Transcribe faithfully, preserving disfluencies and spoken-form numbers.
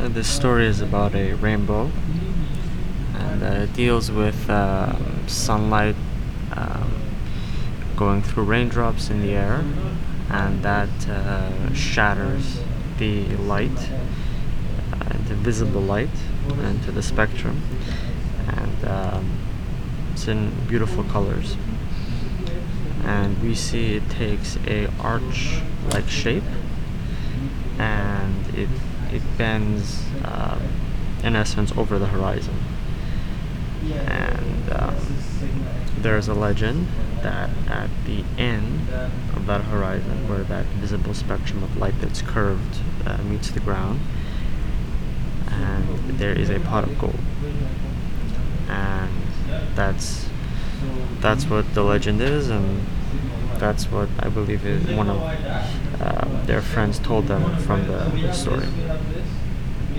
Uh, this story is about a rainbow, and uh, it deals with uh, sunlight um, going through raindrops in the air, and that uh, shatters the light, uh, the visible light, into the spectrum, and um, it's in beautiful colors. And we see it takes a arch-like shape, and it it bends, uh, in essence, over the horizon. And um, there's a legend that at the end of that horizon, where that visible spectrum of light that's curved uh, meets the ground, and there is a pot of gold. And that's that's what the legend is, and that's what I believe is one of uh, their friends told them from the story.